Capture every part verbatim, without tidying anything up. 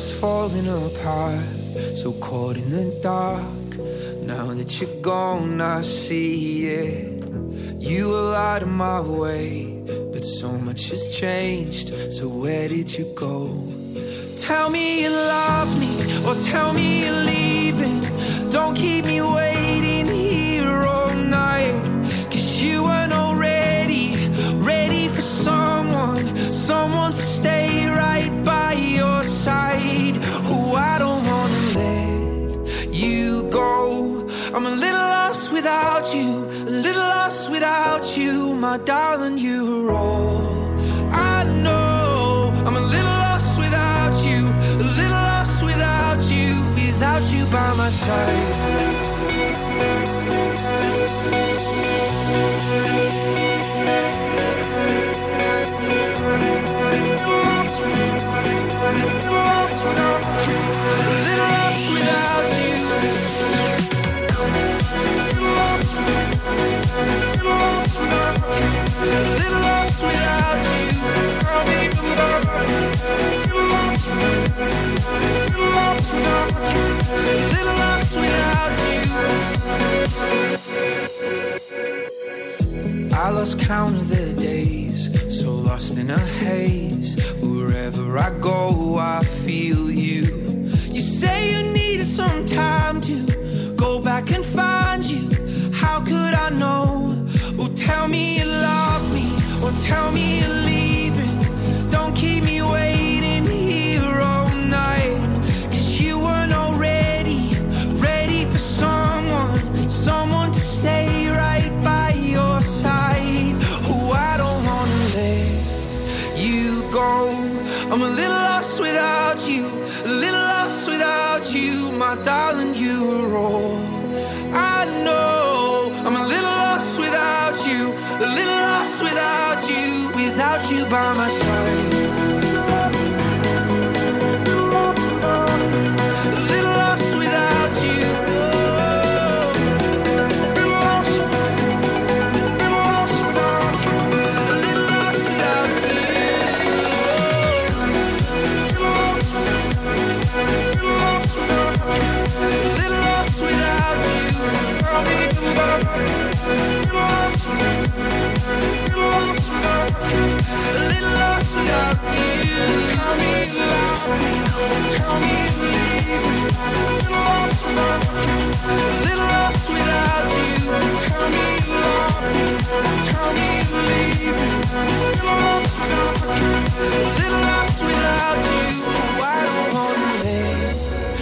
was falling apart, so caught in the dark. Now that you're gone, I see it. You were out of my way, but so much has changed. So where did you go? Tell me you love me, or tell me you're leaving. Don't keep me waiting here all night, 'cause you weren't already ready for someone, someone to stay right by your side. Oh, I don't wanna let you go. I'm a little lost without you, a little lost without you, my darling, you're all I know. I'm a little lost without you, a little lost without you, without you by my side. I lost count of the days, so lost in a haze. Wherever I go, I feel you. You say you needed some time to go back and find you. How could I know? Oh, tell me you love me, or tell me you're leaving. Don't keep me waiting here all night, 'cause you weren't already ready for someone, someone to stay right by your side. Oh, I don't wanna let you go. I'm a little lost without you, a little lost without you, my darling, you're all I know. I'm a little lost without you, a little lost without you, without you by my side.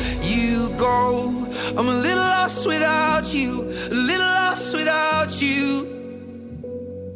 I'm a little lost without you, a little lost without you,